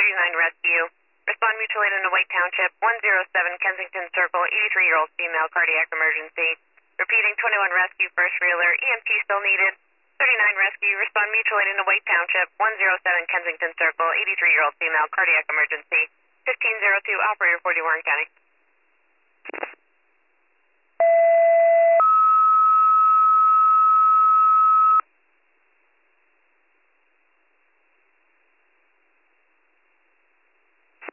39 Rescue. Respond mutual aid in White Township, 107 Kensington Circle, 83-year-old female, cardiac emergency. Repeating, 21 Rescue, first reeler, EMT still needed. 39 Rescue, respond mutual aid in White Township, 107 Kensington Circle, 83-year-old female, cardiac emergency. 1502, operator 40 Warren County.